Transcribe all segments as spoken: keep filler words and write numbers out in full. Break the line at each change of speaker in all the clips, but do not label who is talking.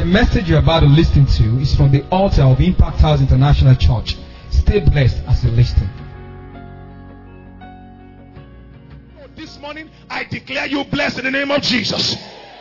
The message you're about to listen to is from the altar of Impact House International Church. Stay blessed as you listen.
This morning, I declare you blessed in the name of Jesus.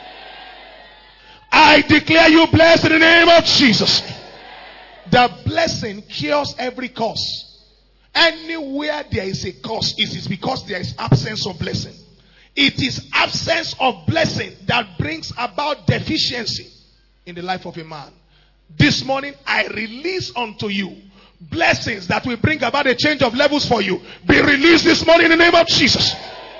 I declare you blessed in the name of Jesus. The blessing cures every curse. Anywhere there is a curse, it is because there is absence of blessing. It is absence of blessing that brings about deficiency in the life of a man. This morning, I release unto you blessings that will bring about a change of levels for you. Be released this morning in the name of Jesus.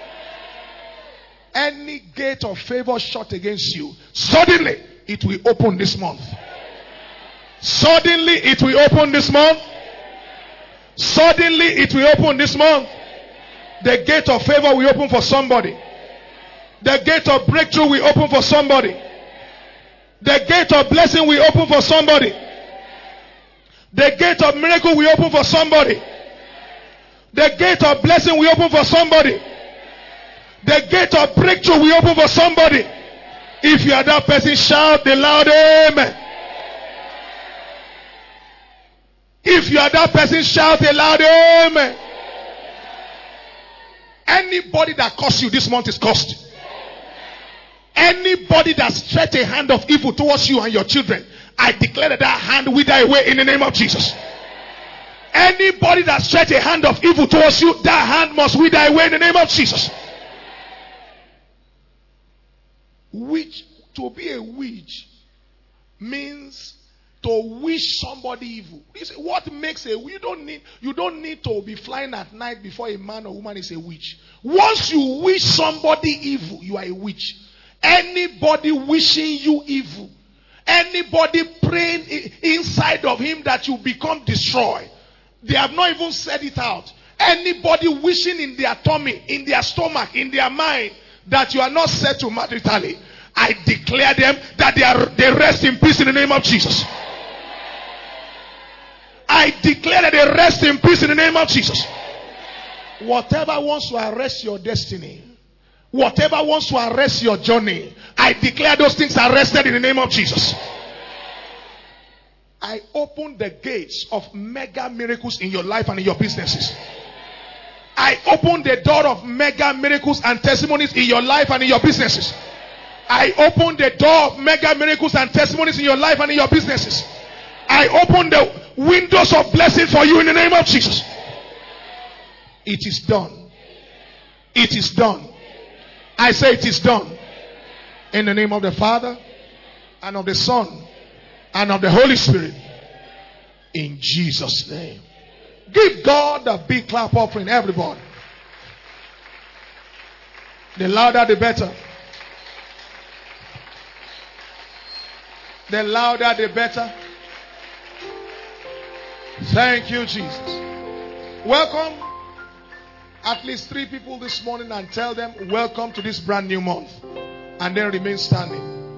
Any gate of favor shut against you, suddenly it will open this month. Suddenly it will open this month. Suddenly it will open this month. The gate of favor will open for somebody. The gate of breakthrough will open for somebody. The gate of blessing will open for somebody. The gate of miracle will open for somebody. The gate of blessing will open for somebody. The gate of breakthrough will open for somebody. If you are that person, shout the loud amen. If you are that person, shout a loud amen. Anybody that cursed you this month is cursed. Anybody that stretched a hand of evil towards you and your children, I declare that that hand wither away in the name of Jesus. Anybody that stretched a hand of evil towards you, that hand must wither away in the name of Jesus. Witch, to be a witch means to wish somebody evil. You see, what makes a you don't need you don't need to be flying at night before a man or woman is a witch. Once you wish somebody evil, you are a witch. Anybody wishing you evil, anybody praying inside of him that you become destroyed, they have not even said it out. Anybody wishing in their tummy, in their stomach, in their mind that you are not settled maritally, I declare them that they are they rest in peace in the name of Jesus. I declare that they rest in peace in the name of Jesus. Whatever wants to arrest your destiny, whatever wants to arrest your journey, I declare those things arrested in the name of Jesus. I open the gates of mega miracles in your life and in your businesses. I open the door of mega miracles and testimonies in your life and in your businesses. I open the door of mega miracles and testimonies in your life and in your businesses. I open the windows of blessing for you in the name of Jesus. It is done. It is done. I say it is done. In the name of the Father and of the Son and of the Holy Spirit. In Jesus' name. Give God a big clap offering, everybody. The louder the better. The louder the better. Thank you, Jesus. Welcome at least three people this morning and tell them welcome to this brand new month. And then remain standing.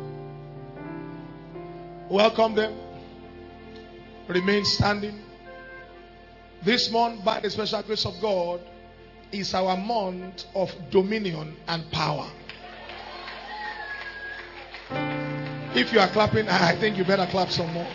Welcome them. Remain standing. This month, by the special grace of God, is our month of dominion and power. If you are clapping, I think you better clap some more.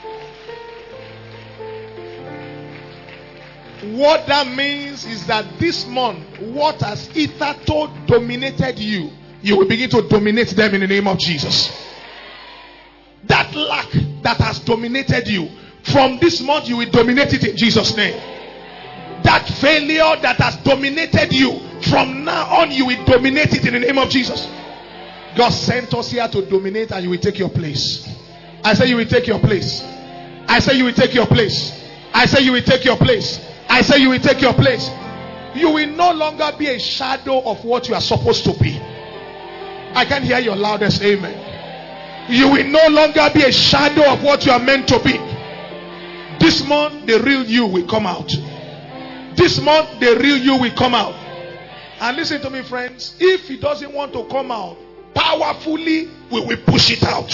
What that means is that this month, what has hitherto dominated you, you will begin to dominate them in the name of Jesus. That lack that has dominated you, from this month you will dominate it in Jesus' name. That failure that has dominated you, from now on you will dominate it in the name of Jesus. God sent us here to dominate, and you will take your place. I say you will take your place. I say you will take your place. I say you will take your place. I say you will take your place. You will no longer be a shadow of what you are supposed to be. I can hear your loudest amen. You will no longer be a shadow of what you are meant to be. This month, the real you will come out. This month, the real you will come out. And listen to me, friends. If he doesn't want to come out, powerfully, we will push it out.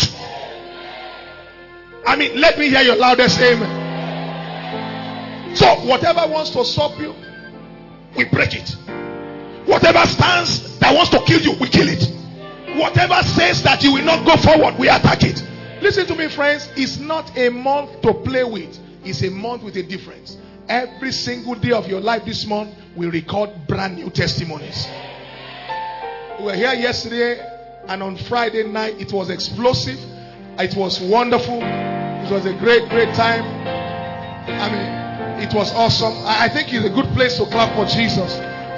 I mean, let me hear your loudest amen. So, whatever wants to stop you, we break it. Whatever stands that wants to kill you, we kill it. Whatever says that you will not go forward, we attack it. Listen to me, friends. It's not a month to play with. It's a month with a difference. Every single day of your life this month will record brand new testimonies. We were here yesterday, and on Friday night it was explosive. It was wonderful. It was a great, great time. I mean, it was awesome. I think it's a good place to clap for Jesus.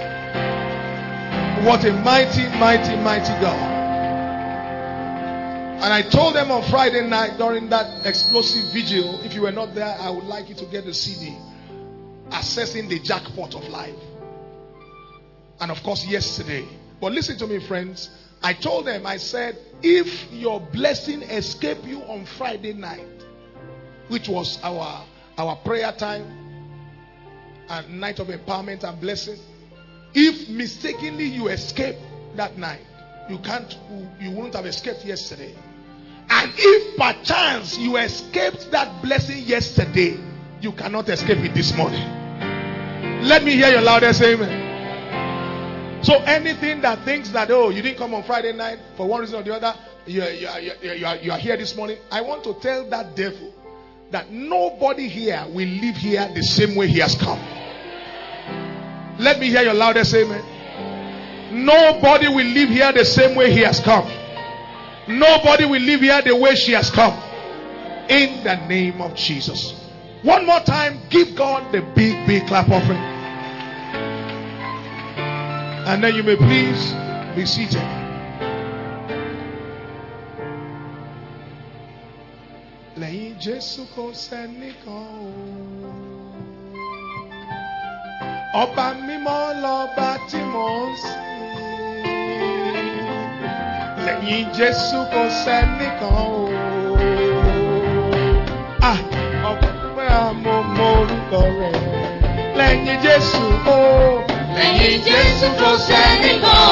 What a mighty, mighty, mighty God. And I told them on Friday night during that explosive vigil, if you were not there, I would like you to get the C D, Assessing the Jackpot of Life. And of course, yesterday. But listen to me, friends. I told them, I said, if your blessing escaped you on Friday night, which was our, our prayer time and night of empowerment and blessing, if mistakenly you escape that night, you can't, you wouldn't have escaped yesterday. And if perchance you escaped that blessing yesterday, you cannot escape it this morning. Let me hear your loudest amen. So anything that thinks that, oh, you didn't come on Friday night for one reason or the other, you, you, you, you, are, you are here this morning, I want to tell that devil that nobody here will leave here the same way he has come. Let me hear your loudest amen. Nobody will leave here the same way he has come. Nobody will leave here the way she has come. In the name of Jesus. One more time, give God the big, big clap offering. And then you may please be seated. Lẹ́yìn Jésù kò sẹ́nìkan o. Ọba mímọ́ lọ́ba tí mò ń sìn. Lẹ́yìn Jésù kò sẹ́nìkan o. Ah, ọba pé àmọ́ mọ orúkọ rẹ̀. Lẹ́yìn Jésù o.
Lẹ́yìn Jésù kò sẹ́nìkan.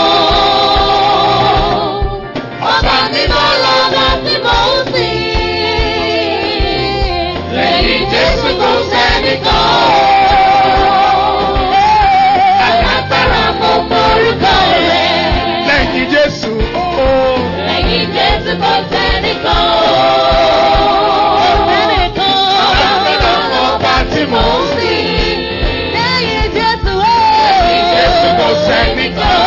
Ọba mímọ́ lọ́ba tí mò ń sìn. Lẹ́yìn Jésù kò sẹ́nìkan. Alágbára mo mọ orúkọ rẹ̀.
Lẹ́yìn Jésù o.
Lẹ́yìn Jésù kò sẹ́nìkan. Ọba mímọ́ lọ́ba tí mò ń sìn. Lẹ́yìn Jésù o. Kò sẹ́nìkan.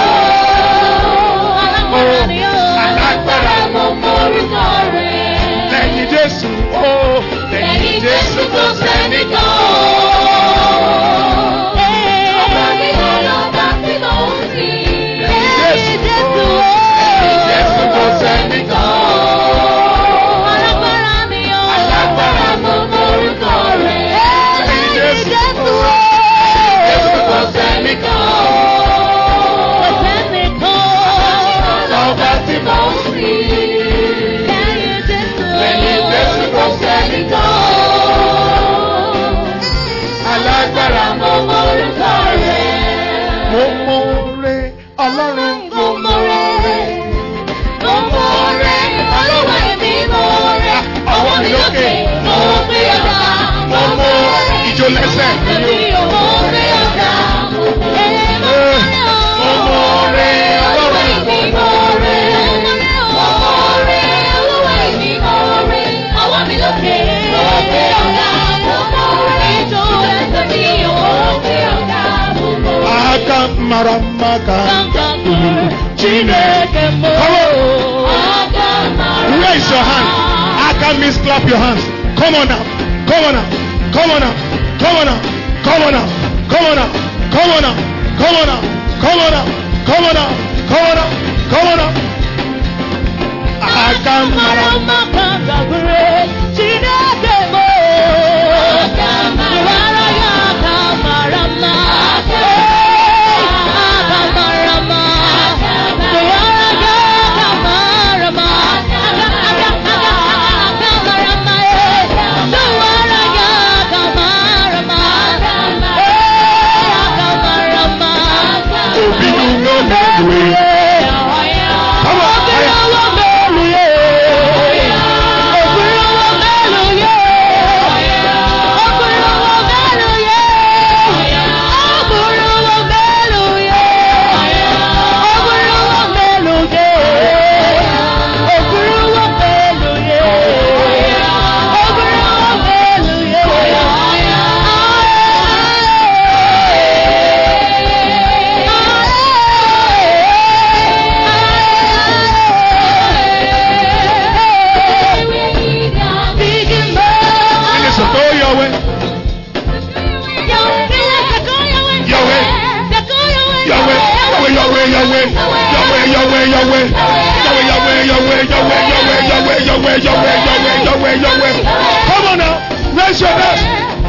Alágbára mo mọ orúkọ rẹ̀.
Lẹ́yìn Jésù o.
Lẹ́yìn Jésù kò sẹ́nìkan. Ọba mímọ́ lọ́ba tí mò ń sìn. Lẹ́yìn Jésù o. Lẹ́yìn Jésù kò sẹ́nìkan. Alágbára ni o. Alágbára mo mọ orúkọ rẹ̀. Lẹ́yìn Jésù o. Lẹ́yìn Jésù kò sẹ́nìkan. Alágbára mo mọ orúkọ rẹ̀.
Mo mọ rẹ̀ Ọlọ́run mo mọ rẹ̀.
Mo mọ rẹ̀ Ọlọ́run èmi mọ rẹ̀. Ọwọ́ mi lókè mo gbé ọ̀gá.
Mo mọ ìjó lẹ́sẹ̀ mi o.
Mo gbé ọ̀gá.
Mo mọ rẹ̀ Ọlọ́run
èmi mọ rẹ̀. Mo mọ rẹ̀ Ọlọ́run èmi mọ rẹ̀. Ọwọ́ mi lókè mo gbé ọ̀gá. Mo mọ rẹ̀ ìjó lẹ́sẹ̀ mi o. Mo gbé ọ̀gá.
Aka maramaka.
Chineke mo.
Raise your hand. Aka means clap your hands. Come on now. Come on now. Come on now. Come on now. Come on now. Come on now. Come on now. Come on now. Come on now. Come on now. Come on now. Come on now. Aka maramaka.
Chineke mo.
Obinu Yahweh, Yahweh, Yahweh. Yahweh, Yahweh, Yahweh, Yahweh, Yahweh, Yahweh, Yahweh, Yahweh, Yahweh, Yahweh, Yahweh. Come on now. Raise your hands.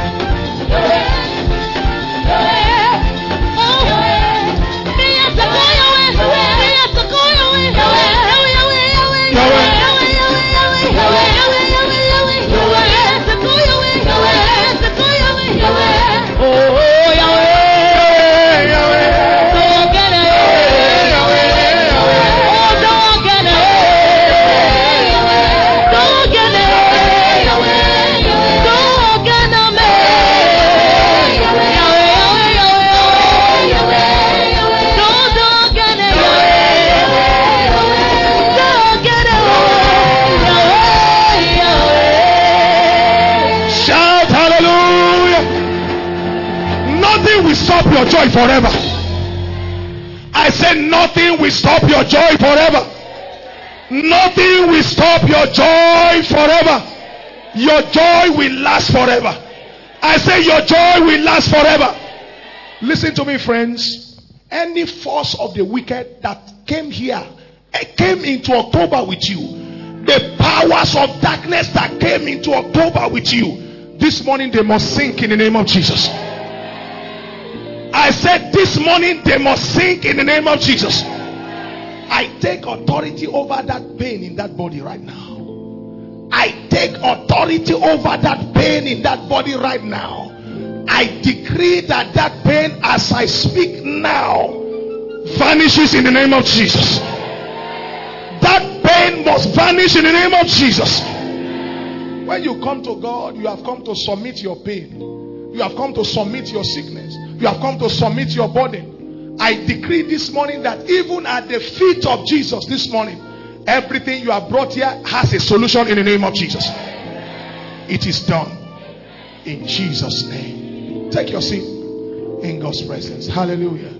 Stop your joy forever. I said nothing will stop your joy forever. Nothing will stop your joy forever. Your joy will last forever. I say your joy will last forever. Listen to me, friends. Any force of the wicked that came here, came into October with you, the powers of darkness that came into October with you, this morning they must sink in the name of Jesus. I said this morning they must sink in the name of Jesus. I take authority over that pain in that body right now. I take authority over that pain in that body right now. I decree that that pain, as I speak now, vanishes in the name of Jesus. That pain must vanish in the name of Jesus. When you come to God, you have come to submit your pain. You have come to submit your sickness. You have come to submit your burden. I decree this morning that even at the feet of Jesus this morning, everything you have brought here has a solution in the name of Jesus. It is done in Jesus' name. Take your seat in God's presence. Hallelujah.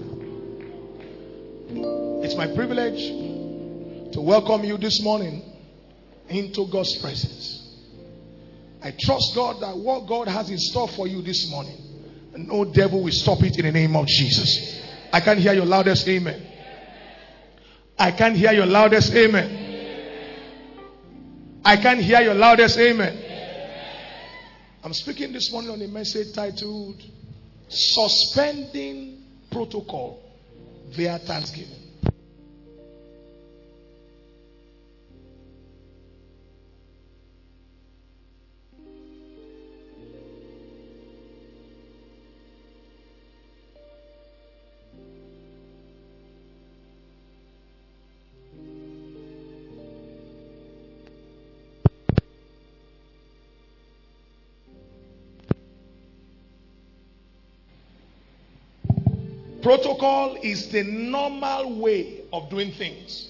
It's my privilege to welcome you this morning into God's presence. I trust God that what God has in store for you this morning, no devil will stop it in the name of Jesus. I can't hear your loudest amen. I can't hear your loudest amen. I can't hear your loudest amen. I'm speaking this morning on a message titled Suspending Protocol via Thanksgiving. Protocol is the normal way of doing things.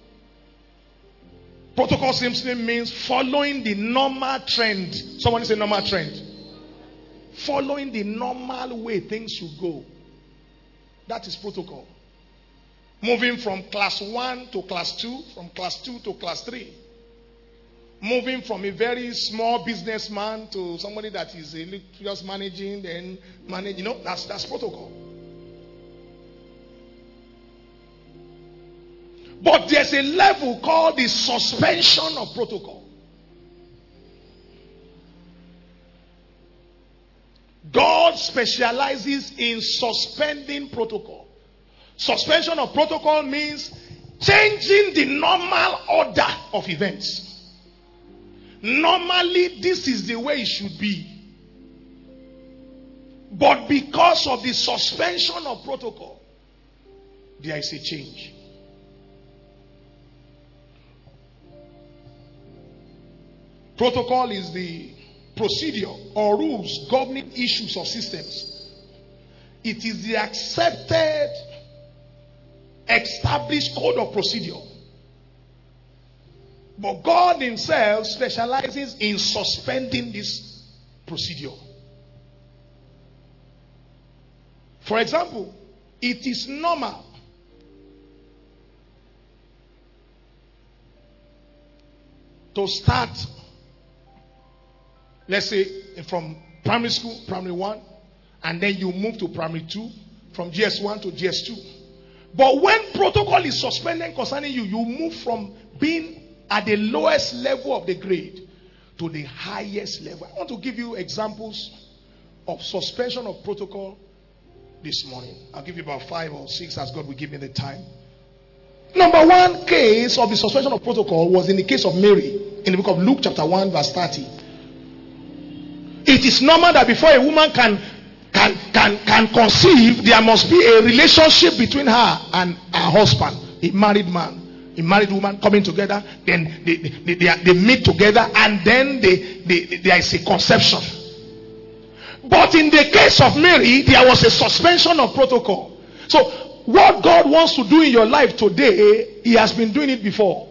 Protocol simply means following the normal trend. Someone say normal trend. Following the normal way things should go. That is protocol. Moving from class one to class two, from class two to class three. Moving from a very small businessman to somebody that is just managing, then manage. You know, that's that's protocol. But there's a level called the suspension of protocol. God specializes in suspending protocol. Suspension of protocol means changing the normal order of events. Normally, this is the way it should be. But because of the suspension of protocol, there is a change. Protocol is the procedure or rules governing issues or systems. It is the accepted, established code of procedure. But God himself specializes in suspending this procedure. For example, it is normal to start, let's say, from primary school, primary one, and then you move to primary two, from G S one to G S two. But when protocol is suspended concerning you, you move from being at the lowest level of the grade to the highest level. I want to give you examples of suspension of protocol this morning. I'll give you about five or six as God will give me the time. Number one case of the suspension of protocol was in the case of Mary in the book of Luke chapter one verse thirty. It is normal that before a woman can can can can conceive, there must be a relationship between her and her husband, a married man, a married woman coming together. Then they they, they, they meet together, and then they, they, there is a conception. But in the case of Mary, there was a suspension of protocol. So what God wants to do in your life today, He has been doing it before.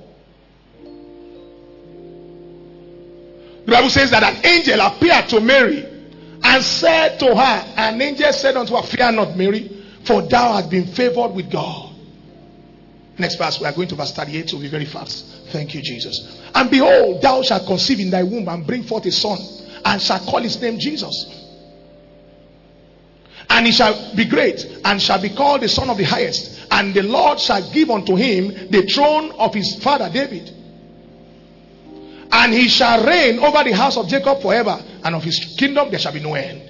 The Bible says that an angel appeared to Mary and said to her, an angel said unto her, fear not, Mary, for thou hast been favored with God. Next verse, we are going to verse thirty-eight, so we'll be very fast. Thank you, Jesus. And behold, thou shalt conceive in thy womb and bring forth a son, and shalt call his name Jesus. And he shall be great, and shall be called the Son of the Highest. And the Lord shall give unto him the throne of his father David. And he shall reign over the house of Jacob forever, and of his kingdom there shall be no end.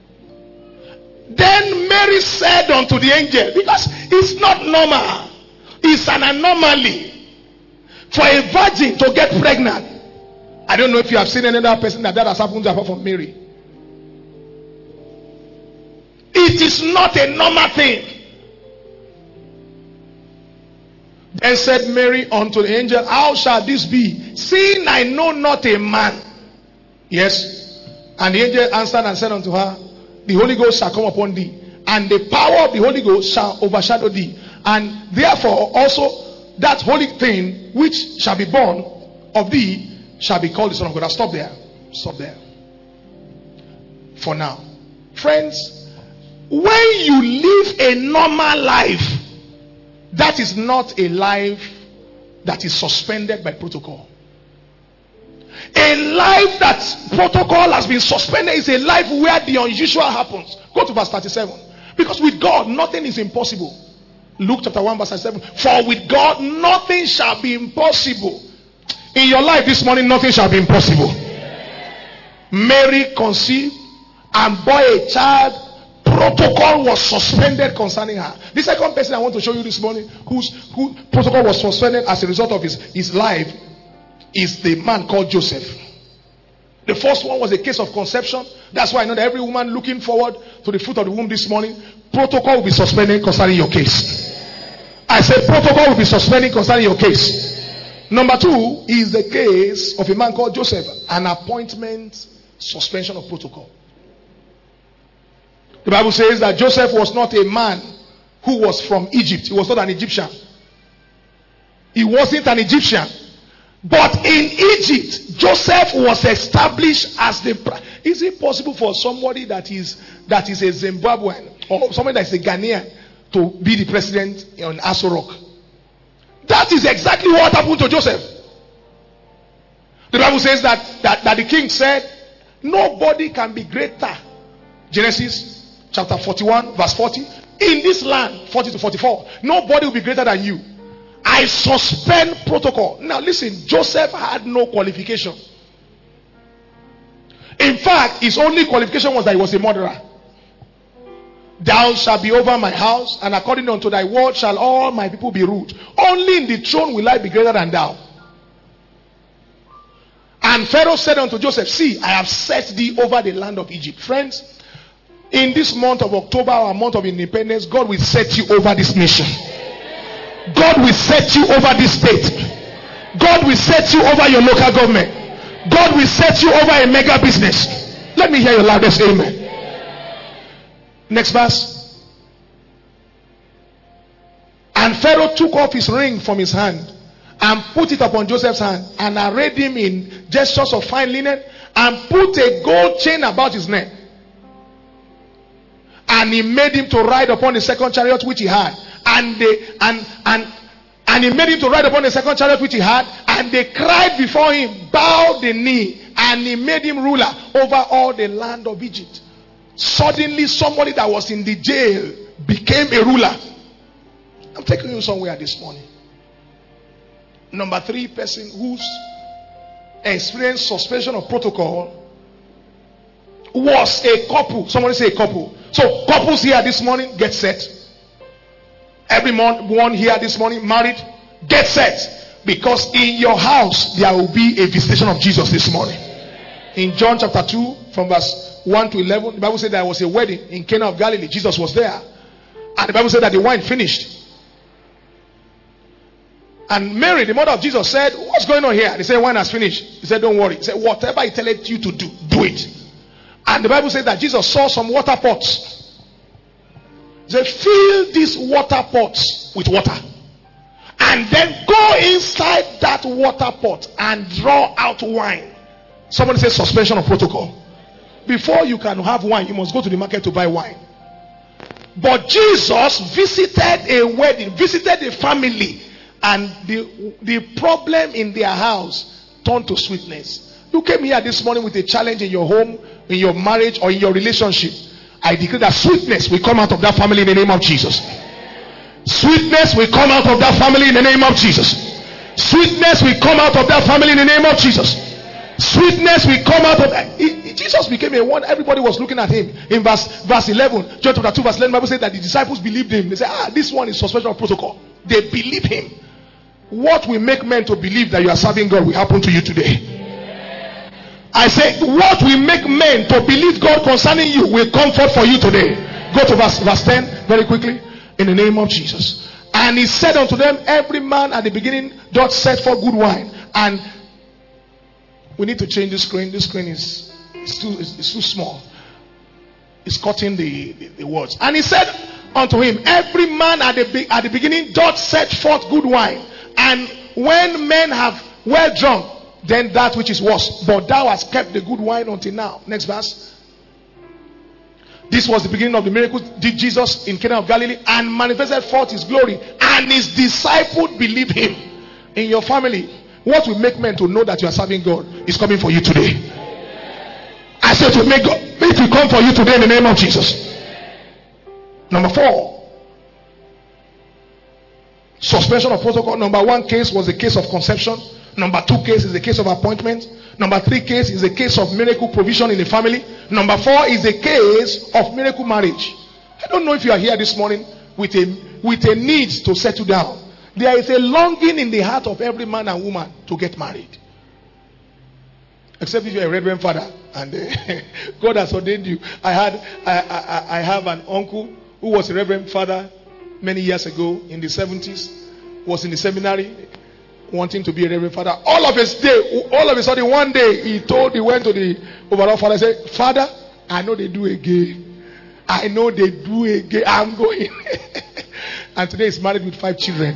Then Mary said unto the angel, because it's not normal, it's an anomaly for a virgin to get pregnant. I don't know if you have seen any other person that that has happened to apart from Mary. It is not a normal thing. Then said Mary unto the angel, how shall this be, seeing I know not a man? Yes. And the angel answered and said unto her, the Holy Ghost shall come upon thee, and the power of the Holy Ghost shall overshadow thee. And therefore also that holy thing which shall be born of thee shall be called the Son of God. I'll stop there. Stop there. For now. Friends, when you live a normal life, that is not a life that is suspended by protocol. A life that protocol has been suspended is a life where the unusual happens. Go to verse thirty-seven. Because with God, nothing is impossible. Luke chapter one verse thirty-seven. For with God, nothing shall be impossible. In your life this morning, nothing shall be impossible. Mary conceived and bore a child. Protocol was suspended concerning her. The second person I want to show you this morning, whose who protocol was suspended as a result of his, his life, is the man called Joseph. The first one was a case of conception. That's why I know that every woman looking forward to the fruit of the womb this morning, protocol will be suspended concerning your case. I said protocol will be suspended concerning your case. Number two is the case of a man called Joseph, an appointment suspension of protocol. The Bible says that Joseph was not a man who was from Egypt. He was not an Egyptian. He wasn't an Egyptian. But in Egypt, Joseph was established as the... Is it possible for somebody that is that is a Zimbabwean or somebody that is a Ghanaian to be the president on Aso Rock? That is exactly what happened to Joseph. The Bible says that, that, that the king said, nobody can be greater. Genesis chapter forty-one verse forty. In this land, forty to forty-four, nobody will be greater than you. I suspend protocol. Now listen, Joseph had no qualification. In fact, his only qualification was that he was a murderer. Thou shalt be over my house, and according unto thy word shall all my people be ruled. Only in the throne will I be greater than thou. And Pharaoh said unto Joseph, see, I have set thee over the land of Egypt. Friends, in this month of October, our month of independence, God will set you over this nation. God will set you over this state. God will set you over your local government. God will set you over a mega business. Let me hear your loudest amen. Next verse. And Pharaoh took off his ring from his hand and put it upon Joseph's hand, and arrayed him in gestures of fine linen, and put a gold chain about his neck. And he made him to ride upon the second chariot which he had. And they and and and he made him to ride upon the second chariot which he had. And they cried before him, bowed the knee, and he made him ruler over all the land of Egypt. Suddenly somebody that was in the jail became a ruler. I'm taking you somewhere this morning. Number three person who's experienced suspension of protocol was a couple. Somebody say a couple. So couples here this morning, get set. Every month, one here this morning, married, get set. Because in your house, there will be a visitation of Jesus this morning. In John chapter two, from verse one to eleven, the Bible said there was a wedding in Cana of Galilee. Jesus was there. And the Bible said that the wine finished. And Mary, the mother of Jesus, said, what's going on here? They said, wine has finished. He said, don't worry. He said, whatever I tell you to do, do it. And the Bible says that Jesus saw some water pots. He said, fill these water pots with water. And then go inside that water pot and draw out wine. Somebody says suspension of protocol. Before you can have wine, you must go to the market to buy wine. But Jesus visited a wedding, visited a family. And the, the problem in their house turned to sweetness. You came here this morning with a challenge in your home, in your marriage, or in your relationship. I declare that sweetness will come out of that family in the name of Jesus. Sweetness will come out of that family in the name of Jesus. Sweetness will come out of that family in the name of Jesus. Sweetness will come out of that. Jesus became a one. Everybody was looking at him. In verse verse eleven, John chapter two, verse eleven, the Bible said that the disciples believed him. They said, ah, this one is suspension of protocol. They believe him. What will make men to believe that you are serving God will happen to you today. I say, what will make men to believe God concerning you will come forth for you today. Go to verse, verse ten very quickly. In the name of Jesus. And he said unto them, every man at the beginning doth set for good wine. And we need to change the screen. This screen is it's too, it's, it's too small. It's cutting the, the, the words. And he said unto him, every man at the, at the beginning doth set forth good wine. And when men have well drunk, then that which is worse. But thou hast kept the good wine until now. Next verse. This was the beginning of the miracle did Jesus in Cana of Galilee and manifested forth his glory. And his disciples believed him. In your family, what will make men to know that you are serving God is coming for you today. I said to make God, it will come for you today in the name of Jesus. Number four. Suspension of protocol. Number one case was the case of conception. Number two case is the case of appointment. Number three case is a case of miracle provision in the family. Number four is a case of miracle marriage. I don't know if you are here this morning with a with a need to settle down. There is a longing in the heart of every man and woman to get married. Except if you are a reverend father and uh, God has ordained you. I had I, I, I have an uncle who was a reverend father many years ago in the seventies. Was in the seminary. Wanting to be a reverend father. All of his day, all of a sudden, one day he told, he went to the overall father and said, Father, I know they do again. I know they do again. I'm going. And today he's married with five children.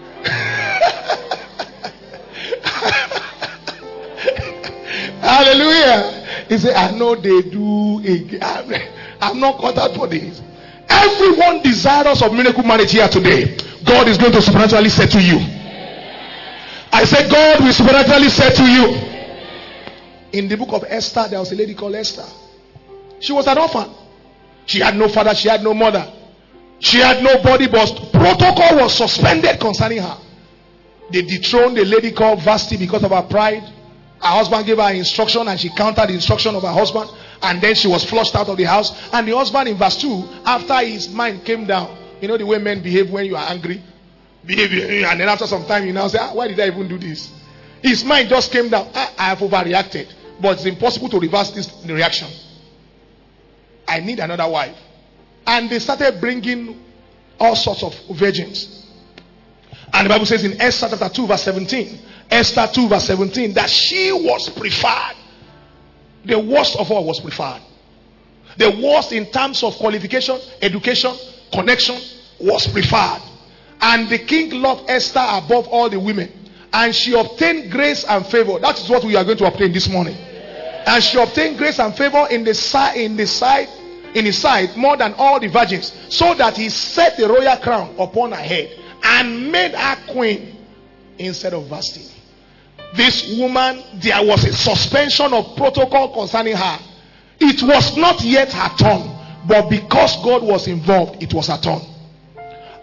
Hallelujah. He said, I know they do again. I'm not caught out for this. Everyone desirous of miracle marriage here today. God is going to supernaturally say to you. I said, God will supernaturally say to you. In the book of Esther, there was a lady called Esther. She was an orphan. She had no father, she had no mother. She had nobody, but protocol was suspended concerning her. They dethroned a lady called Vashti because of her pride. Her husband gave her instruction and she countered the instruction of her husband. And then she was flushed out of the house. And the husband in verse two, after his mind came down, you know the way men behave when you are angry? Behavior, and then after some time you now say, ah, why did I even do this? His mind just came down. ah, I have overreacted, but it's impossible to reverse this reaction. I need another wife. And they started bringing all sorts of virgins. And the Bible says in Esther chapter two verse seventeen, Esther two verse seventeen, that she was preferred. The worst of all was preferred. The worst in terms of qualification, education, connection was preferred. And the king loved Esther above all the women. And she obtained grace and favor. That is what we are going to obtain this morning. And she obtained grace and favor in the side, in the side, in his sight more than all the virgins, so that he set the royal crown upon her head and made her queen instead of Vashti. This woman, there was a suspension of protocol concerning her. It was not yet her turn, but because God was involved, it was her turn.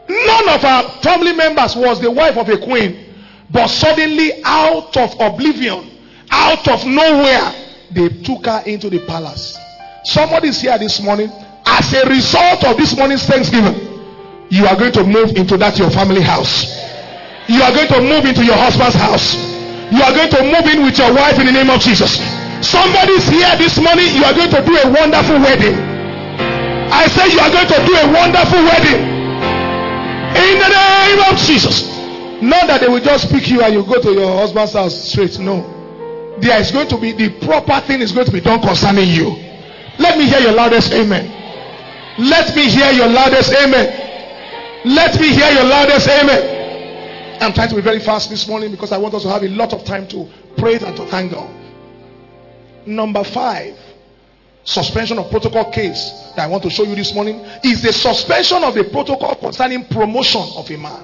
None of our family members was the wife of a queen. But suddenly, out of oblivion, out of nowhere, they took her into the palace. Somebody is here this morning. As a result of this morning's Thanksgiving, you are going to move into that your family house. You are going to move into your husband's house. You are going to move in with your wife in the name of Jesus. Somebody's here this morning. You are going to do a wonderful wedding. I say you are going to do a wonderful wedding in the name of Jesus. Not that they will just pick you and you go to your husband's house straight. No. There is going to be, the proper thing is going to be done concerning you. Let me hear your loudest amen. Let me hear your loudest amen. Let me hear your loudest amen. I'm trying to be very fast this morning because I want us to have a lot of time to praise and to thank God. Number five, suspension of protocol case that I want to show you this morning is the suspension of the protocol concerning promotion of a man.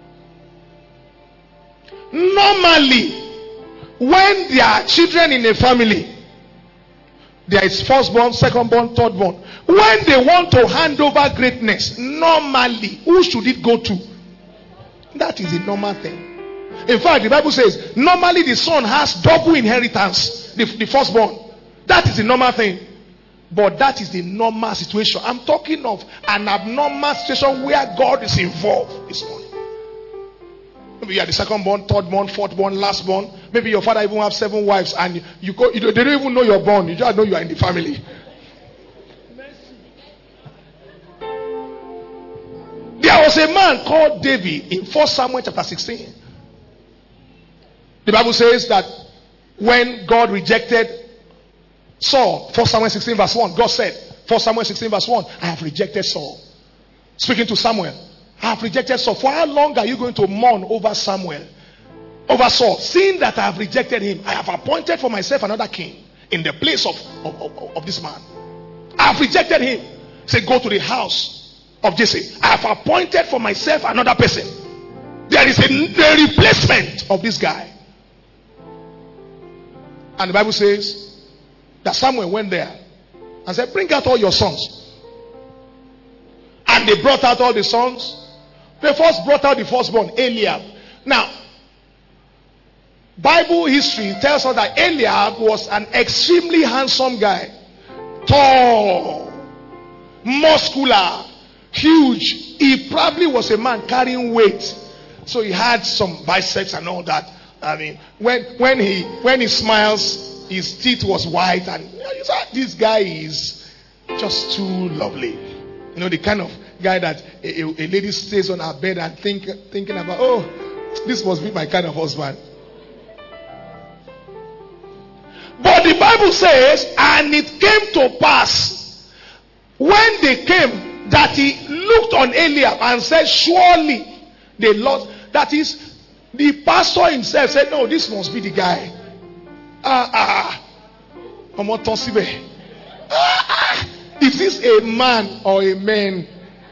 Normally, when there are children in a family, there is firstborn, secondborn, thirdborn. When they want to hand over greatness, normally, who should it go to? That is a normal thing. In fact, the Bible says, normally the son has double inheritance, the, the firstborn. That is the normal thing. But that is the normal situation. I'm talking of an abnormal situation where God is involved this morning. Maybe you are the second born, third born, fourth born, last born. Maybe your father even have seven wives and you, you go, you don't, they don't even know you're born. You just know you are in the family. There was a man called David in First Samuel chapter sixteen. The Bible says that when God rejected Saul, First Samuel sixteen verse one, God said, First Samuel sixteen verse one, I have rejected Saul. Speaking to Samuel. I have rejected Saul. For how long are you going to mourn over Samuel? Over Saul? Seeing that I have rejected him, I have appointed for myself another king in the place of, of, of, of this man. I have rejected him. Say, go to the house of Jesse. I have appointed for myself another person. There is a, a replacement of this guy. And the Bible says that Samuel went there and said, bring out all your sons. And they brought out all the sons. They first brought out the firstborn, Eliab. Now, Bible history tells us that Eliab was an extremely handsome guy. Tall, muscular, huge. He probably was a man carrying weight. So he had some biceps and all that. I mean, when, when, he, when he smiles, his teeth was white. And you know, this guy is just too lovely. You know, the kind of guy that a, a, a lady stays on her bed and think, thinking about, oh, this must be my kind of husband. But the Bible says, and it came to pass when they came that he looked on Eliab and said, surely they lost. That is, the pastor himself said, no, this must be the guy. Ah, ah, ah. Is this a man or a man?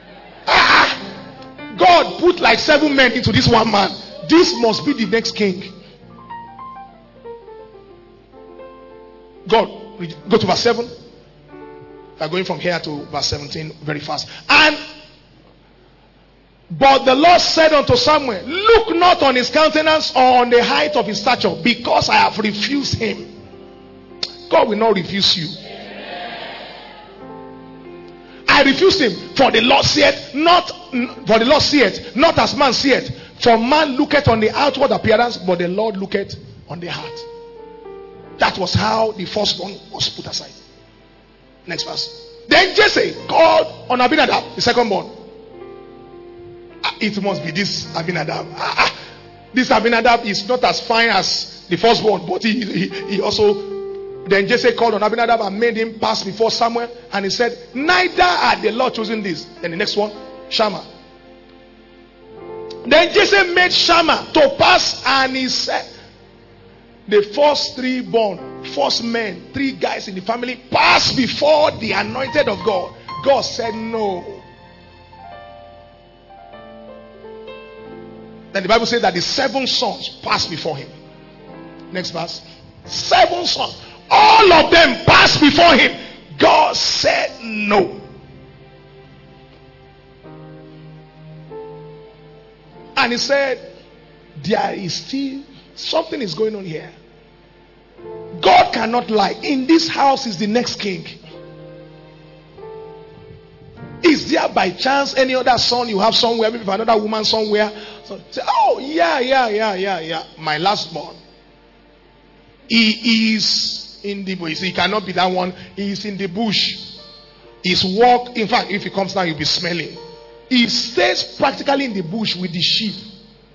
Ah, God put like seven men into this one man. This must be the next king. God, go to verse seven. We are going from here to verse seventeen very fast. And but the Lord said unto Samuel, look not on his countenance or on the height of his stature, because I have refused him. God will not refuse you. I refused him, for the Lord saith, not for the Lord saith, not as man saith. For man looketh on the outward appearance, but the Lord looketh on the heart. That was how the firstborn was put aside. Next verse. Then Jesse called on Abinadab, the secondborn. Ah, it must be this Abinadab. Ah, ah. This Abinadab is not as fine as the firstborn, but he, he, he also. Then Jesse called on Abinadab and made him pass before Samuel, and he said, neither had the Lord chosen this. Then the next one, Shammah. Then Jesse made Shammah to pass, and he said, the first three born, first men, three guys in the family pass before the anointed of God. God said no. Then the Bible says that the seven sons passed before him. Next verse. Seven sons. All of them passed before him. God said no. And he said, there is still something is going on here. God cannot lie. In this house is the next king. Is there by chance any other son you have somewhere, maybe another woman somewhere? So, say, oh, yeah, yeah, yeah, yeah, yeah. My last born. He is in the bush. He cannot be that one. He is in the bush. His walk, in fact, if he comes down, you'll be smelling. He stays practically in the bush with the sheep.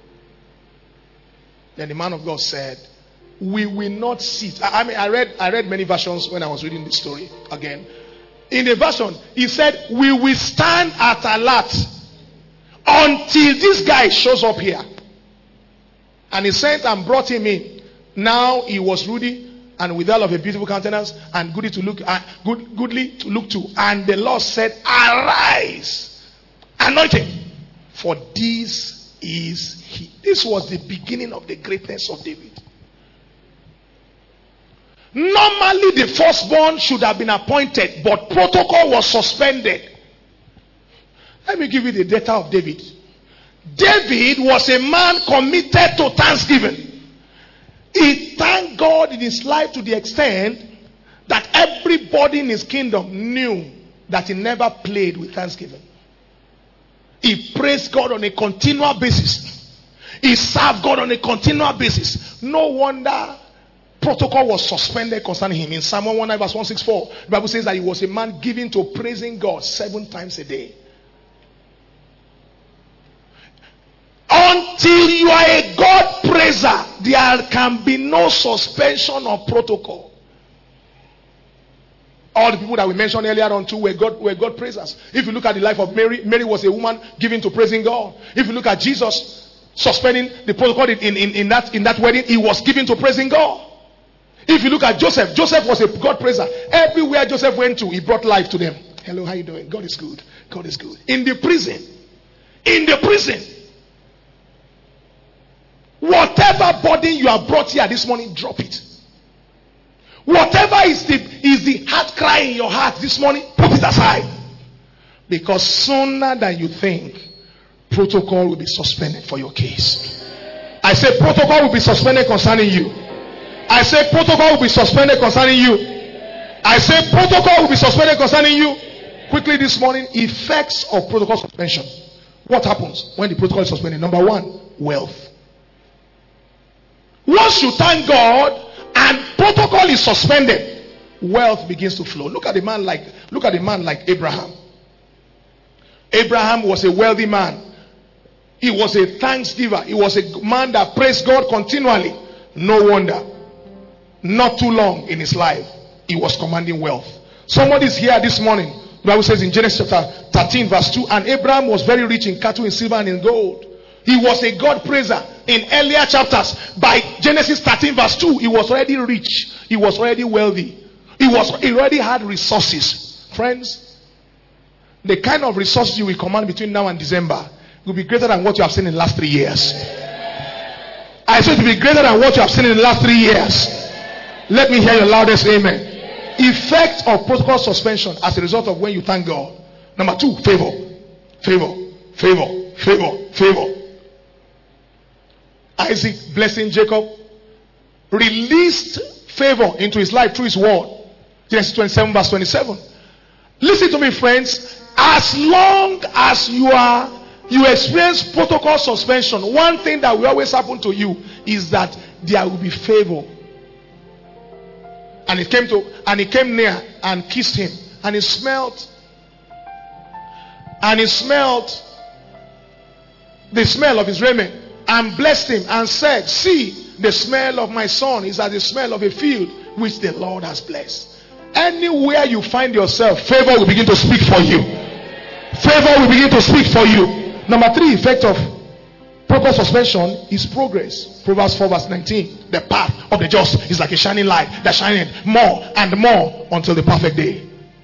Then the man of God said, we will not sit. I, I mean, I read, I read many versions when I was reading the story again. In the version, he said, we will stand at alert until this guy shows up here. And he sent and brought him in. Now he was ruddy and withal of a beautiful countenance and goodly to look uh, good, goodly to look to. And the Lord said, arise, anoint him, for this is he. This was the beginning of the greatness of David. Normally the firstborn should have been appointed, but protocol was suspended. Let me give you the data of David. David was a man committed to thanksgiving. He thanked God in his life to the extent that everybody in his kingdom knew that he never played with thanksgiving. He praised God on a continual basis. He served God on a continual basis. No wonder protocol was suspended concerning him. In Psalm one nineteen verse one sixty-four, the Bible says that he was a man given to praising God seven times a day. Until you are a God praiser, there can be no suspension of protocol. All the people that we mentioned earlier on too were God, were God praisers. If you look at the life of Mary, Mary was a woman given to praising God. If you look at Jesus suspending the protocol in, in, in, that, in that wedding, he was given to praising God. If you look at Joseph, Joseph was a God praiser. Everywhere Joseph went to, he brought life to them. Hello, how you doing? God is good. God is good. In the prison, in the prison, whatever burden you have brought here this morning, drop it. Whatever is the, is the heart cry in your heart this morning, put it aside. Because sooner than you think, protocol will be suspended for your case. I say protocol will be suspended concerning you. I say protocol will be suspended concerning you. I say protocol will be suspended concerning you. Quickly this morning, effects of protocol suspension. What happens when the protocol is suspended? Number one, wealth. Once you thank God and protocol is suspended, wealth begins to flow. Look at a man like look at a man like Abraham. Abraham was a wealthy man. He was a thanksgiver. He was a man that praised God continually. No wonder, not too long in his life, he was commanding wealth. Somebody's here this morning. The Bible says in Genesis chapter thirteen verse two, and Abraham was very rich in cattle, in silver, and in gold. He was a God praiser. In earlier chapters, by Genesis thirteen verse two, he was already rich. He was already wealthy. He was he already had resources. Friends, the kind of resources you will command between now and December will be greater than what you have seen in the last three years. I said it will be greater than what you have seen in the last three years. Let me hear your loudest amen. Effect of protocol suspension as a result of when you thank God. Number two, favor. Favor. Favor. Favor. Favor. Isaac blessing Jacob released favor into his life through his word. Genesis twenty-seven verse twenty-seven. Listen to me, friends. As long as you are you experience protocol suspension, one thing that will always happen to you is that there will be favor. And he came to and he came near and kissed him, and he smelled and he smelled the smell of his raiment, and blessed him and said, see, the smell of my son is as the smell of a field which the Lord has blessed. Anywhere you find yourself, favor will begin to speak for you. Favor will begin to speak for you. Number three, effect of proper suspension is progress. Proverbs four verse nineteen. The path of the just is like a shining light that shineth more and more until the perfect day.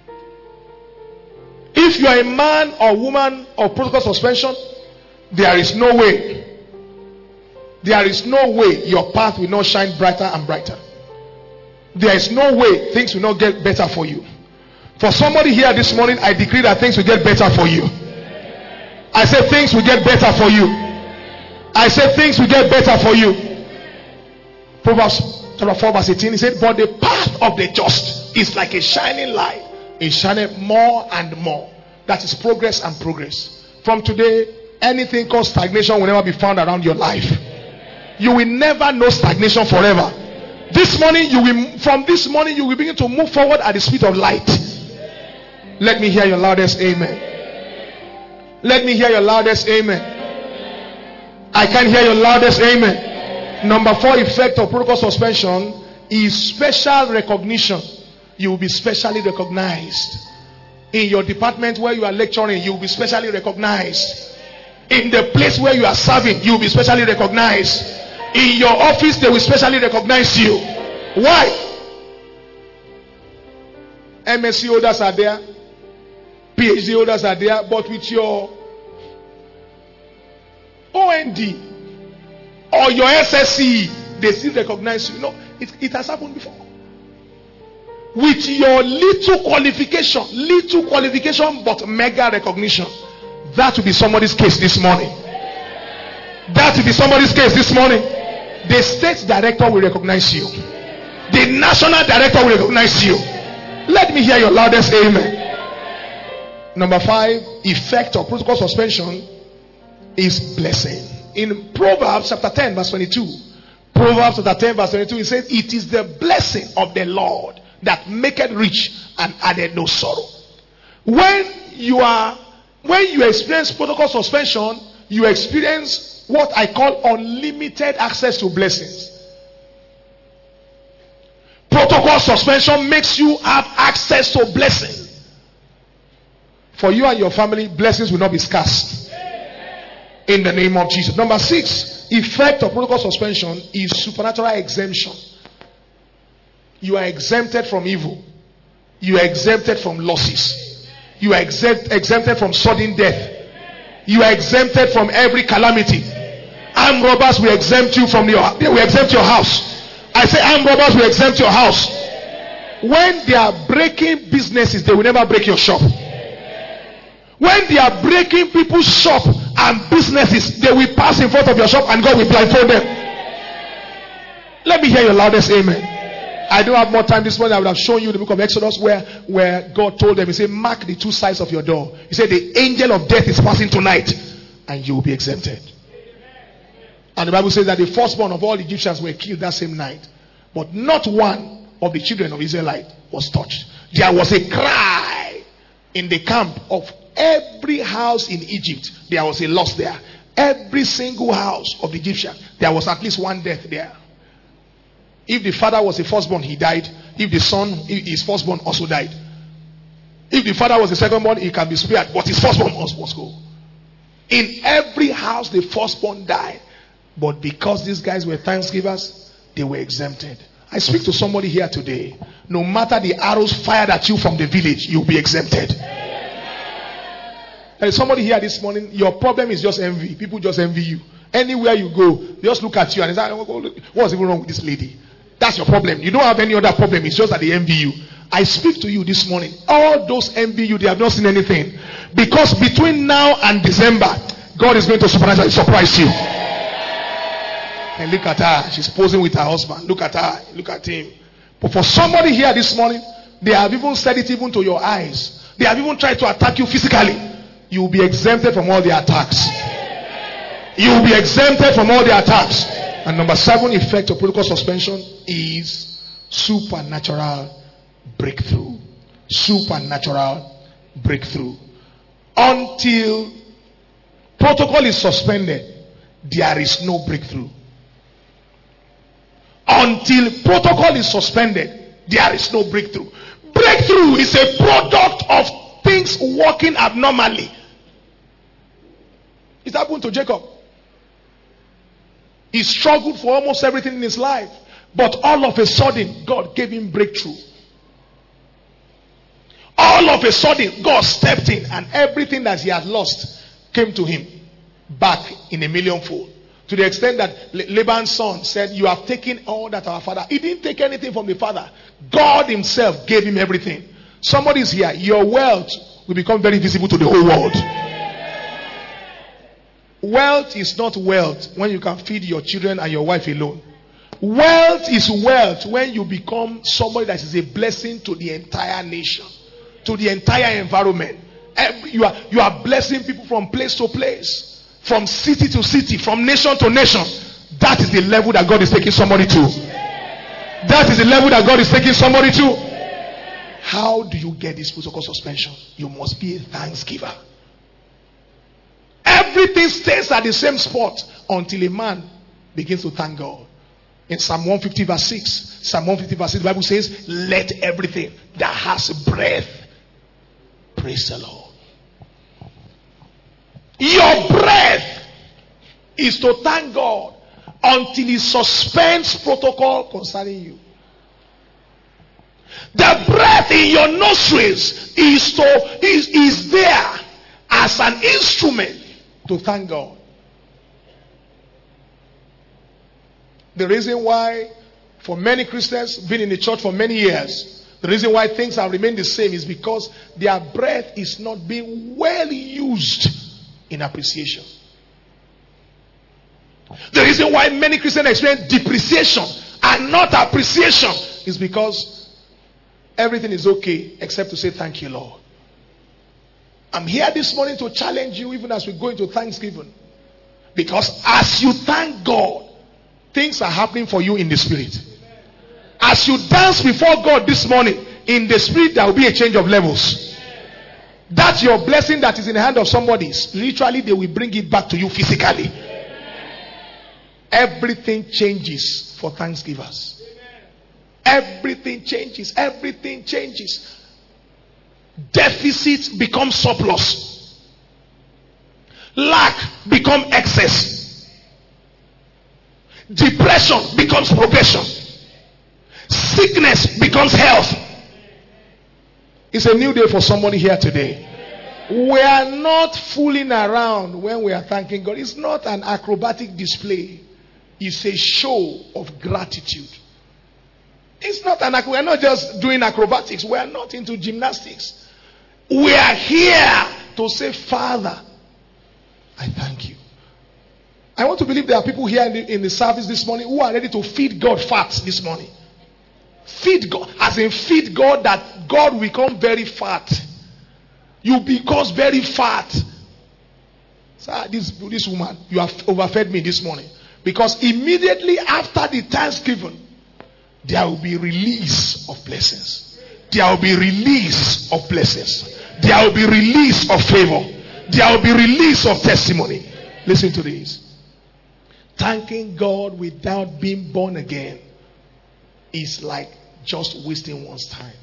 If you are a man or woman of protocol suspension, there is no way There is no way your path will not shine brighter and brighter. There is no way things will not get better for you. For somebody here this morning, I decree that things will get better for you. I say things will get better for you. I said things will get better for you. Proverbs chapter four verse eighteen, he said, but the path of the just is like a shining light. It shineth more and more. That is progress and progress. From today, anything called stagnation will never be found around your life. You will never know stagnation forever. This morning, you will, from this morning, you will begin to move forward at the speed of light. Let me hear your loudest amen. Let me hear your loudest amen. I can hear your loudest amen. Number four effect of protocol suspension is special recognition. You will be specially recognized. In your department where you are lecturing, you will be specially recognized. In the place where you are serving, you will be specially recognized. In your office, they will specially recognize you. Why? M S C holders are there, P H D holders are there, but with your O N D or your S S C E, they still recognize you. No, it, it has happened before. With your little qualification, little qualification, but mega recognition. That will be somebody's case this morning. That will be somebody's case this morning. The state director will recognize you. The national director will recognize you. Let me hear your loudest amen. Number five, effect of protocol suspension is blessing. In Proverbs chapter ten verse twenty-two, Proverbs chapter ten verse twenty-two, it says, it is the blessing of the Lord that maketh rich and added no sorrow. When you are, when you experience protocol suspension, you experience what I call unlimited access to blessings. Protocol suspension makes you have access to blessings. For you and your family, blessings will not be scarce. In the name of Jesus. Number six, effect of protocol suspension is supernatural exemption. You are exempted from evil. You are exempted from losses. You are exempt, exempted from sudden death. You are exempted from every calamity. Armed robbers will exempt you from your, they will exempt your house. I say armed robbers will exempt your house. When they are breaking businesses, they will never break your shop. When they are breaking people's shop and businesses, they will pass in front of your shop and God will blindfold them. Let me hear your loudest amen. I don't have more time this morning. I would have shown you the book of Exodus where, where God told them, he said, mark the two sides of your door. He said, the angel of death is passing tonight and you will be exempted. And the Bible says that the firstborn of all Egyptians were killed that same night. But not one of the children of Israelite was touched. There was a cry in the camp of every house in Egypt. There was a loss there. Every single house of the Egyptian, there was at least one death there. If the father was the firstborn, he died. If the son, his firstborn also died. If the father was the secondborn, he can be spared. But his firstborn must, must go. In every house, the firstborn died. But because these guys were thanksgivers, they were exempted. I speak to somebody here today. No matter the arrows fired at you from the village, you'll be exempted. There is somebody here this morning, your problem is just envy. People just envy you. Anywhere you go, they just look at you and say, what's even wrong with this lady? That's your problem. You don't have any other problem. It's just that they envy you. I speak to you this morning. All those envy you, they have not seen anything. Because between now and December, God is going to supernaturally surprise you. And look at her. She's posing with her husband. Look at her. Look at him. But for somebody here this morning, they have even said it even to your eyes. They have even tried to attack you physically. You will be exempted from all the attacks. You will be exempted from all the attacks. And number seven effect of protocol suspension is supernatural breakthrough. Supernatural breakthrough. Until protocol is suspended, there is no breakthrough. Until protocol is suspended, there is no breakthrough. Breakthrough is a product of things working abnormally. It happened to Jacob. He struggled for almost everything in his life. But all of a sudden, God gave him breakthrough. All of a sudden, God stepped in and everything that he had lost came to him back in a millionfold. To the extent that Laban's son said, you have taken all that our father. He didn't take anything from the father. God himself gave him everything. Somebody's here. Your wealth will become very visible to the whole world. Wealth is not wealth when you can feed your children and your wife alone. Wealth is wealth when you become somebody that is a blessing to the entire nation, to the entire environment. You are, you are blessing people from place to place, from city to city, from nation to nation. That is the level that God is taking somebody to. That is the level that God is taking somebody to. How do you get this protocol suspension? You must be a thanksgiver. Everything stays at the same spot until a man begins to thank God. In Psalm one fifty verse six, Psalm one fifty verse six, the Bible says, let everything that has breath praise the Lord. Your breath is to thank God until He suspends protocol concerning you. The breath in your nostrils is to is, is there as an instrument to thank God. The reason why, for many Christians, been in the church for many years, the reason why things have remained the same is because their breath is not being well used in appreciation. The reason why many Christians experience depreciation and not appreciation is because everything is okay except to say thank you, Lord. I'm here this morning to challenge you even as we go into Thanksgiving. Because as you thank God, things are happening for you in the spirit. As you dance before God this morning, in the spirit there will be a change of levels. That's your blessing that is in the hand of somebody. Literally, they will bring it back to you physically. Everything changes for thanksgivers. Everything changes. Everything changes. Deficit becomes surplus. Lack becomes excess. Depression becomes progression. Sickness becomes health. It's a new day for somebody here today. We are not fooling around when we are thanking God. It's not an acrobatic display. It's a show of gratitude. It's not an we are not just doing acrobatics. We are not into gymnastics. We are here to say, Father, I thank you. I want to believe there are people here in the, in the service this morning who are ready to feed God fat this morning. Feed God, as in feed God that God will become very fat. You become very fat. Sir, this, this woman, you have overfed me this morning. Because immediately after the Thanksgiving, there will be release of blessings. There will be release of blessings. There will be release of favor. There will be release of testimony. Listen to this. Thanking God without being born again is like just wasting one's time.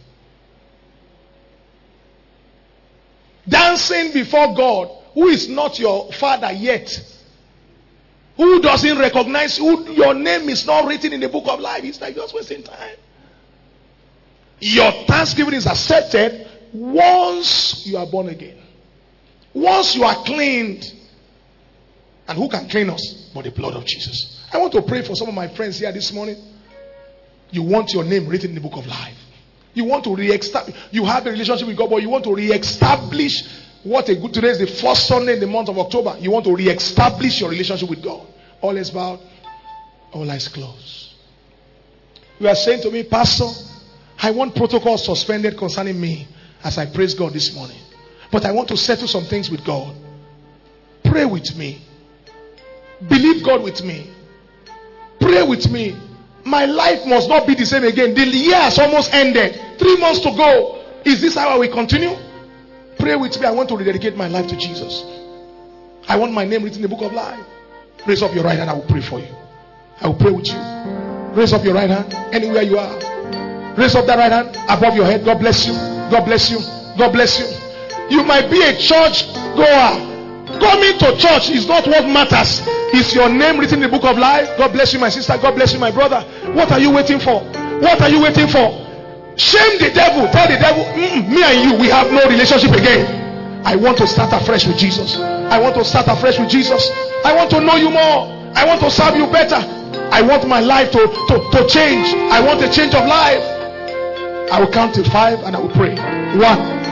Dancing before God, who is not your father yet, who doesn't recognize who your name is not written in the book of life, it's like just wasting time. Your thanksgiving is accepted once you are born again. Once you are cleaned. And who can clean us but the blood of Jesus? I want to pray for some of my friends here this morning. You want your name written in the book of life. You want to re-establish. You have a relationship with God, but you want to re-establish what a good. Today is the first Sunday in the month of October. You want to re-establish your relationship with God. All is bowed, all eyes closed. You are saying to me, Pastor, I want protocol suspended concerning me as I praise God this morning. But I want to settle some things with God. Pray with me. Believe God with me. Pray with me. My life must not be the same again. The year has almost ended. Three months to go. Is this how I will continue? Pray with me. I want to rededicate my life to Jesus. I want my name written in the book of life. Raise up your right hand. I will pray for you. I will pray with you. Raise up your right hand anywhere you are. Raise up that right hand above your head. God bless you. God bless you. God bless you. You might be a church goer. Coming to church is not what matters. Is your name written in the book of life? God bless you, my sister. God bless you, my brother. What are you waiting for? What are you waiting for? Shame the devil. Tell the devil, me and you, we have no relationship again. I want to start afresh with Jesus. I want to start afresh with Jesus. I want to know you more. I want to serve you better. I want my life to, to, to change. I want a change of life. I will count to five and I will pray. One.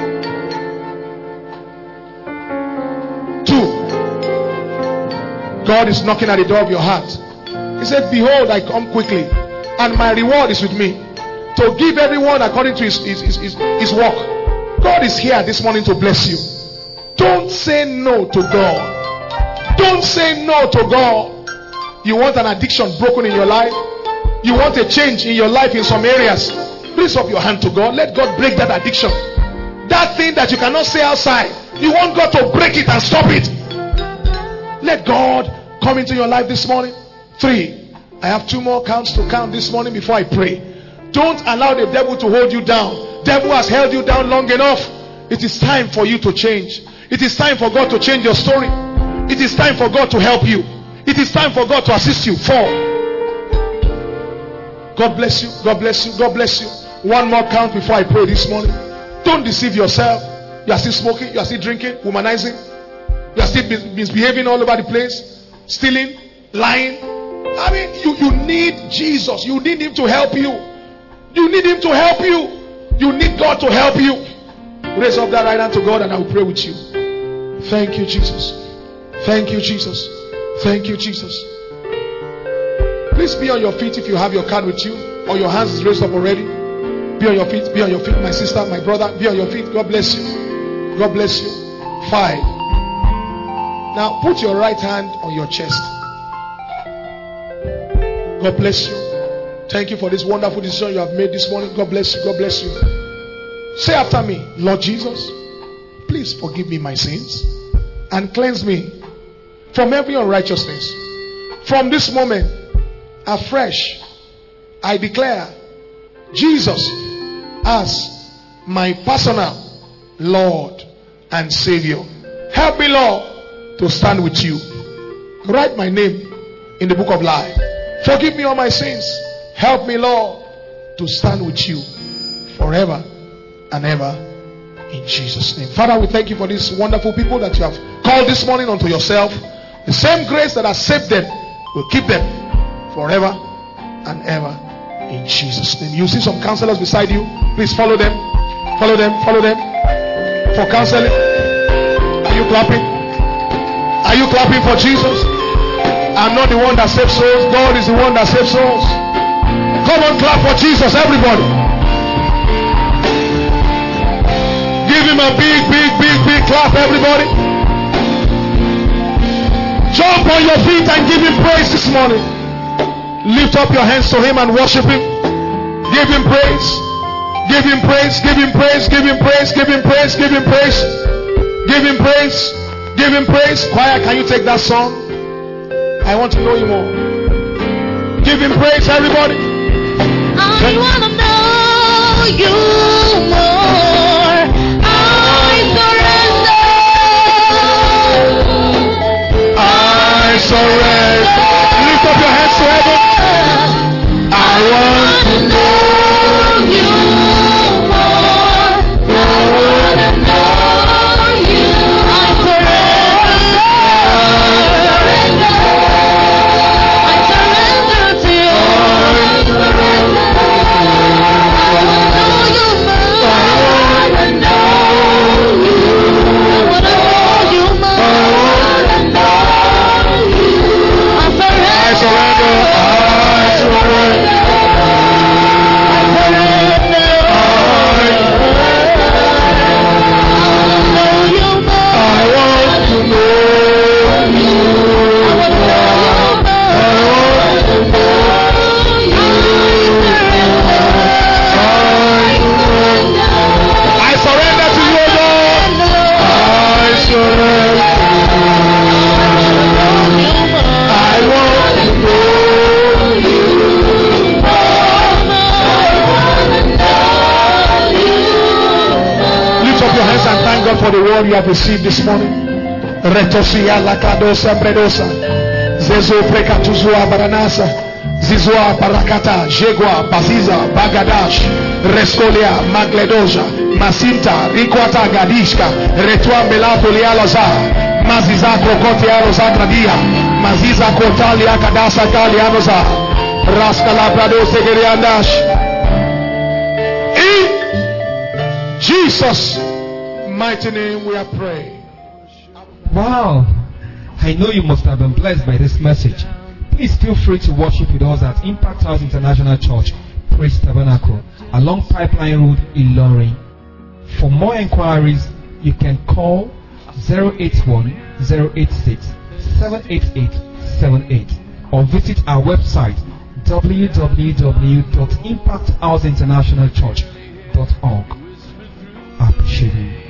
God is knocking at the door of your heart. He said, behold, I come quickly, and my reward is with me, to give everyone according to his, his, his, his, his work. God is here this morning to bless you. Don't say no to God. Don't say no to God. You want an addiction broken in your life? You want a change in your life in some areas? Raise up your hand to God. Let God break that addiction. That thing that you cannot say outside, you want God to break it and stop it. Let God come into your life this morning. Three. I have two more counts to count this morning before I pray. Don't allow the devil to hold you down. Devil has held you down long enough. It is time for you to change. It is time for God to change your story. It is time for God to help you. It is time for God to assist you. Four. God bless you. God bless you. God bless you. One more count before I pray this morning. Don't deceive yourself. You are still smoking. You are still drinking. Womanizing. You are still misbehaving all over the place. Stealing. Lying. I mean, you, you need Jesus. You need Him to help you. You need Him to help you. You need God to help you. Raise up that right hand to God and I will pray with you. Thank you, Jesus. Thank you, Jesus. Thank you, Jesus. Please be on your feet if you have your card with you, or your hands is raised up already. Be on your feet. Be on your feet, my sister, my brother. Be on your feet. God bless you. God bless you. Five. Now put your right hand on your chest. God bless you. Thank you for this wonderful decision you have made this morning. God bless you. God bless you. Say after me, Lord Jesus, please forgive me my sins and cleanse me from every unrighteousness. From this moment, afresh, I declare Jesus as my personal Lord and Savior. Help me, Lord, to stand with you. Write my name in the book of life. Forgive me all my sins. Help me, Lord, to stand with you forever and ever, in Jesus' name. Father, we thank you for these wonderful people that you have called this morning unto yourself. The same grace that has saved them will keep them forever and ever, in Jesus' name. You see some counselors beside you. Please follow them. Follow them. Follow them for counseling. Are you clapping? Are you clapping for Jesus? I'm not the one that saves souls. God is the one that saves souls. Come on, clap for Jesus, everybody. Give him a big, big, big, big clap, everybody. Jump on your feet and give him praise this morning. Lift up your hands to him and worship him. Give him praise. Give him praise. Give him praise. Give him praise. Give him praise. Give him praise. Give him praise. Give him praise. Choir, can you take that song? I want to know you more. Give him praise, everybody.
I want to know you more. I surrender.
I surrender. Lift up your hands to heaven. I want to know
you more. I want to know you. I surrender. I surrender to you. I surrender. I want to know you more. I want to know you. I want to know you more. I want to know you. I surrender.
I surrender. I surrender. God for the word you have received this morning. Retosia lakadosa bredosa. Zezo prekatuzua baranasa. Zizua barakata. Jegua baziza bagadash. Reskolia magledoja. Masinta rikwata gadishka. Retua melato lialaza. Maziza krokote aloza gradia. Maziza kotali akadasa kali anoza. Raskala bradose geriandash. In Jesus' mighty name we are praying.
Wow. I know you must have been blessed by this message. Please feel free to worship with us at Impact House International Church, Praise Tabernacle, along Pipeline Road, Ilorin. For more inquiries, you can call zero eight one, zero eight six, seven eight eight seven eight or visit our website w w w dot impact house international church dot org. I appreciate you.